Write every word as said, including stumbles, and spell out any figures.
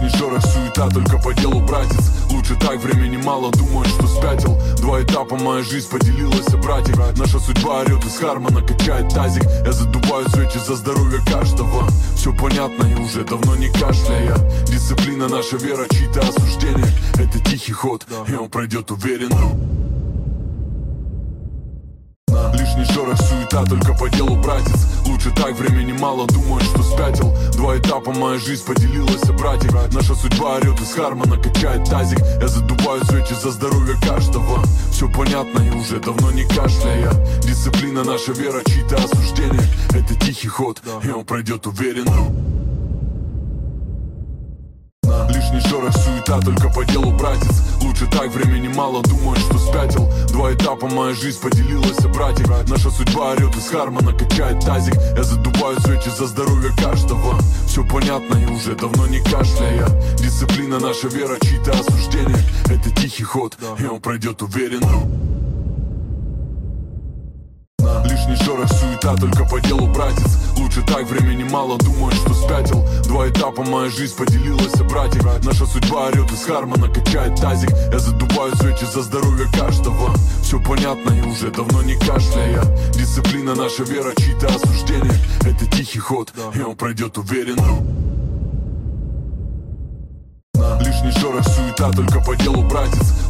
Лишний шорох, суета, только по делу, братец. Лучше так, времени мало, думаю, что спятил. Два этапа, моя жизнь поделилась, братик. Наша судьба орет из Хармона, качает тазик. Я задуваю свечи за здоровье каждого. Все понятно и уже давно не кашляя. Дисциплина, наша вера, чьи-то осуждения. Это тихий ход, и он пройдет уверенно. Лишний шорох, суета, только по делу, братец. Лучше так, времени мало, думаю, что спятил. Два этапа, моя жизнь поделилась, братик. Наша судьба орет из Хармона, качает тазик. Я задуваю свечи за здоровье каждого. Все понятно и уже давно не кашляя. Дисциплина, наша вера, чьи-то осуждения. Это тихий ход, и он пройдет уверенно. Лишний шорох, суета, только по делу, братец. Лучше так, времени мало, думаю, что спятил. Два этапа, моя жизнь поделилась, братик. Наша судьба орет из Хармона, качает тазик. Я задуваю свечи за здоровье каждого. Все понятно и уже давно не кашляя. Дисциплина, наша вера, чьи-то осуждения. Это тихий ход, и он пройдет уверенно. Лишний шорох, суета, только по делу, братец. Лучше так, времени мало, думаю, что спятил. Два этапа, моя жизнь поделилась, братик. Наша судьба орет из Хармона, качает тазик. Я задуваю свечи за здоровье каждого. Все понятно и уже давно не кашляя. Дисциплина, наша вера, чьи-то осуждения. Это тихий ход, и он пройдет уверенно. Лишний шорох, суета, только по делу, братец.